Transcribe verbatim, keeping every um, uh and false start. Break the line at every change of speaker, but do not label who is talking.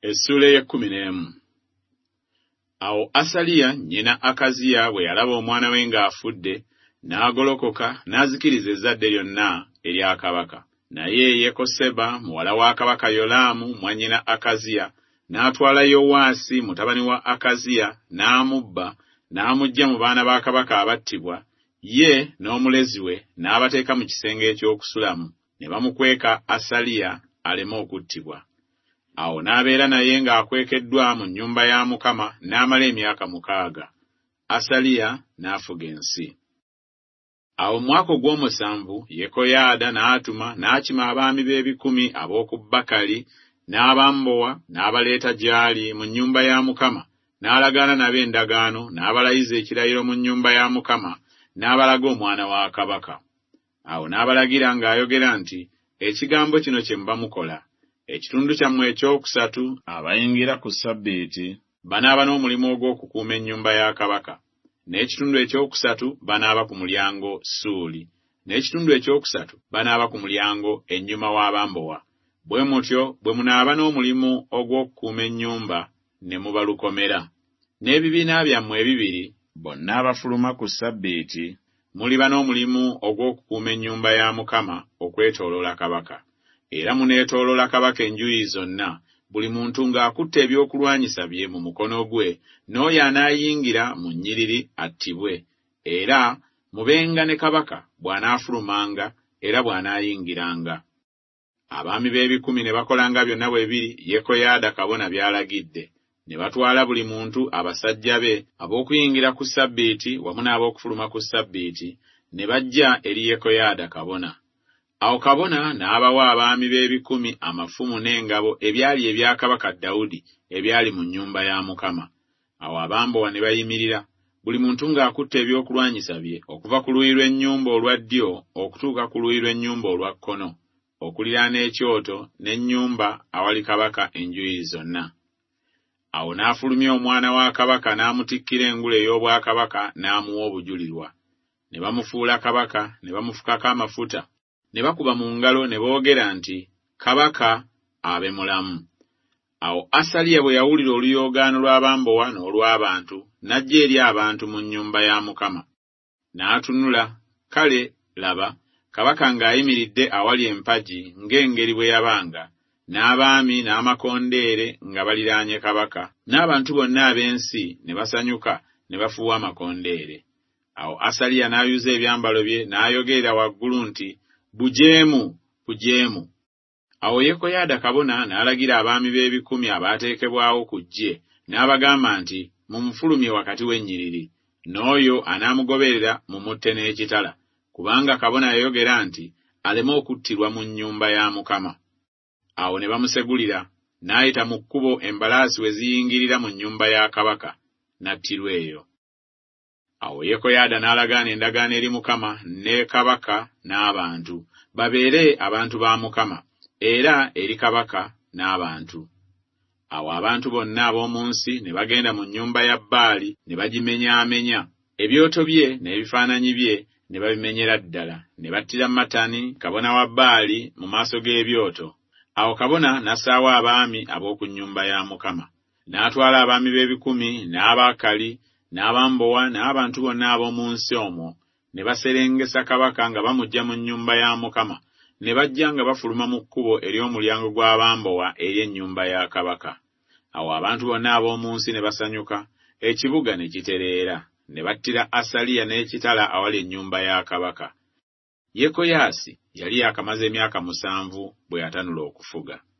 Essula y'ekkumi n'emu. Awo Asaliya nnyina Akaziya bwe yalaba omwana we ng'afudde, n'agolokoka n'azikiriza ezzadde lyonna erya kabaka. Naye Yekoseba muwala wa kabaka Yolaamu mwannyina Akaziya n'atwala Yowaasi mutabani wa Akaziya n'amubba, n'amuggya mu baana ba kabaka abattibwa, ye n'omulezi we n'abateeka mu kisenge eky'okusulamu, ne bamukweka Asaliya aleme okuttibwa. Awo n'abeera naye ng'akwekeddwa mu nnyumba ya Mukama n'amala emyaka mukaaga. Asaliya n'afuga ensi. Awo mwaka ogw'omusanvu Yekoyaada n'atuma n'akima abaami b'ebikumi ab'oku Bakali n'abambowa n'abaleeta gy'ali mu nnyumba ya Mukama, n'alagaana nabo endagaano, n'abalayiza ekirayiro mu nnyumba ya Mukama, n'abalaga omwana wa kabaka. Awo n'abalagira ng'ayogera nti, ekigambo kino kye muba mukola: ekitundu kyammwe ekyokusatu abayingira ku Ssabbiiti banaaba n'omulimu ogw'okukuuma ennyumba ya kabaka, n'ekitundu ekyokusatu banaaba ku mulyango Suuli, n'ekitundu ekyokusatu banaaba ku mulyango ennyuma w'abambowa. Bwe mutyo bwe munaaba n'omulimu ogw'okukuuma ennyumba ne mubalukomera. N'ebibiina byammwe ebibiri bonna abafuluma ku Ssabbiiti muliba n'omulimu ogw'okukuuma ennyumba ya Mukama okwetooloola kabaka. Era muneetooloola kabaka enjuuyi zonna, buli muntu ng'akutte ebyokulwanyisa bye mu mukono gwe, n'oyo anaayingira mu nnyiriri attibwe. Era mubenga ne kabaka bw'anaafulumanga era bw'anaayingiranga. Abaami b'ebikumi ne bakolanga byonna bwe biri Yekoyaada kabona by'alagidde. Ne batwala buli muntu abasajja be ab'okuyingira ku Ssabbiiti wamu n'ab'okufuluma ku Ssabbiiti, ne bajja eri Yekoyaada kabona. Awo kabona n'abawa abaami b'ebikumi amafumu n'engabo ebyali ebya kabaka Dawudi ebyali mu nnyumba ya Mukama. Awo abambowa ne bayimirira, buli muntu ng'akutte ebyokulwanyisa bye, okuva ku luuyi lw'ennyumba olwa ddyo okutuuka ku luuyi lw'ennyumba olwa kkono, okuliraana ekyoto n'ennyumba awali kabaka enjuuyi zonna. Awo n'afulumya omwana wa kabaka n'amutikkira engule ey'obwakabaka n'amuwa obujulirwa. Ne bamufuula kabaka, ne bamufukako amafuta, ne bakuba mu ngalo ne boogera nti, kabaka abe mulamu. Awo Asaliya bwe yawulira oluyoogaano lw'abambowa n'olw'abantu, n'ajja eri abantu mu nnyumba ya Mukama. N'atunula, kale laba, kabaka ng'ayimiridde awali empagi ng'engeri bwe yabanga, n'abaami n'amakondeere nga baliraanye kabaka, n'abantu bonna ab'ensi ne basanyuka ne bafuuwa amakondeere. Awo Asaliya n'ayuza ebyambalo bye n'ayogerera waggulu nti, bujeemu, bujeemu. Awo Yekoyaada kabona n'alagira abaami b'ebikumi abaateekebwawo ku ggye, n'abagamba nti, mumufulumye wakati w'ennyiriri, n'oyo anaamugoberera mumutte n'ekitala, kubanga kabona yayogera nti, aleme okuttirwa mu nnyumba ya Mukama. Awo ne bamusegulira, n'ayita mu kkubo embalaasi we ziyingirira mu nnyumba ya kabaka, n'attirwa eyo. Awo Yekoyaada n'alagaana endagaano eri Mukama ne kabaka n'abantu, babeere abantu ba Mukama, era eri kabaka n'abantu. Awo abantu bonna ab'omu nsi ne bagenda mu nnyumba ya Baali ne bagimenyaamenya, ebyoto bye n'ebifaananyi bye ne babimenyera ddala, ne battira Matani kabona wa Baali mu maaso g'ebyoto. Awo kabona n'assaawo abaami ab'oku nnyumba ya Mukama, n'atwala abaami b'ebikumi n'Abakali n'abambowa n'abantu bonna ab'omu nsi omwo, ne baserengesa kabaka nga bamuggya mu nnyumba ya Mukama, ne bajja nga bafuluma mu kkubo ery'omulyango gw'abambowa eri ennyumba ya kabaka. Awo abantu bonna ab'omu nsi ne basanyuka, ekibuga ne kitereera, ne battira Asaliya n'ekitala awali ennyumba ya kabaka. Yekoyaasi yali yakamaze emyaka musanvu bwe yatanula okufuga.